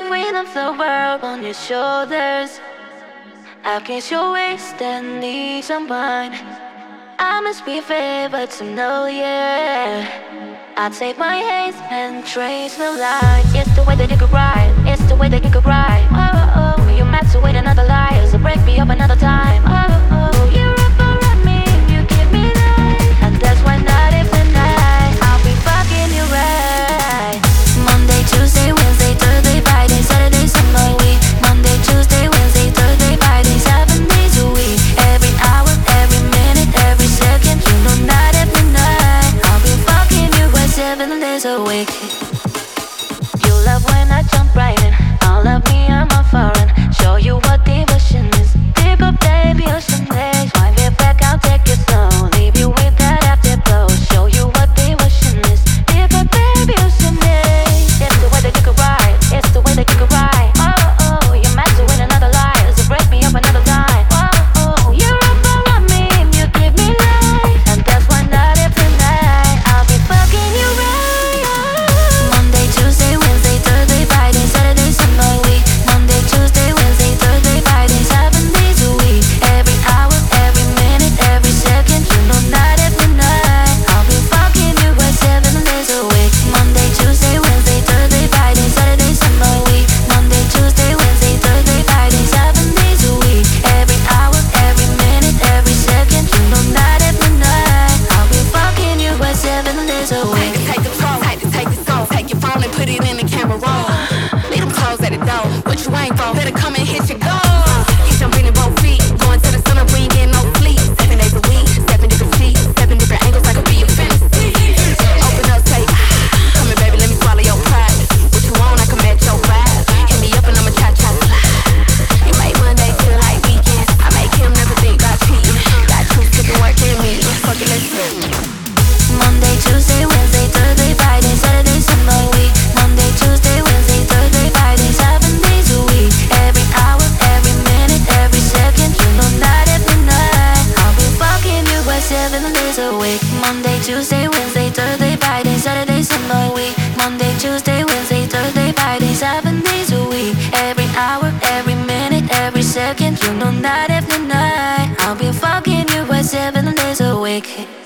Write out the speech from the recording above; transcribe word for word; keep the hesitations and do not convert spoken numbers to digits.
weight of the world on your shoulders. Against your waist and knees on mine. I must be favored to know, yeah. I take my hands and trace the line. It's the way that you could ride. It's the way that you could ride. Oh, oh, oh. You're mad to wait another liar, so break me up another time. Oh, oh. You're up around me, you give me life, and that's why night after night I'll be fucking you right. Monday, Tuesday, Wednesday, Thursday, Friday, Saturday, Sunday, week. Monday, Tuesday, Wednesday, Thursday, Friday, seven days a week. Every hour, every minute, every second, you know night after night I'll be fucking you right seven days a week. You love when I jump right in. All of me, I'm a foreign. Show you what devotion is. Deeper, baby, ocean days. Wind it back, I'll take it slow. Leave you with that afterglow. Show you what devotion is. Deeper, baby, ocean days. It's the way that you could ride. It's the way that you could ride. Oh, oh, you're mad to win another liar, so break me up another time. Oh, oh, you're up around me, you give me life, and that's why night after night I'll be fucking you right. Monday, Tuesday, Wednesday, Thursday, Friday, Saturday, Sunday, week. Monday, Tuesday, Wednesday, Thursday, Friday, seven days a week. Every hour, every minute, every second, you know night after night I'll be fucking you right seven days a week. Monday, Tuesday, Wednesday, Thursday, Friday, Saturday, Sunday, week. Monday, Tuesday, Wednesday, Thursday, Friday, seven days a week. Every hour, every minute, every second, you know night after night I'll be fucking you right seven days a week. Take the control, take the, take the song, take your phone and put it in the camera roll. Leave them clothes at the door, what you ain't for? Better come and hit your goal. You jumping in both feet, going to the sun and we ain't getting no sleep. Seven days a week, seven different sheets, seven different angles, I could be your fantasy. Open up, take, come here baby, let me swallow your pride. What you want, I can match your vibe. Hit me up and I'ma cha-cha slide. You make Monday feel like weekend. I make him never think about cheating. Got two sticking work in me, fuck it, let's go. Monday, Tuesday, Wednesday, Thursday, Friday, Saturday, Sunday, week. Monday, Tuesday, Wednesday, Thursday, Friday, seven days a week. Every hour, every minute, every second, you know night after night I'll be fucking you right seven days a week. Monday, Tuesday, Wednesday, Thursday, Friday, Saturday, Sunday, week. Monday, Tuesday, Wednesday, Thursday, Friday, seven days a week. Every hour, every minute, every second, you know night after night I'll be fucking you right seven days a week.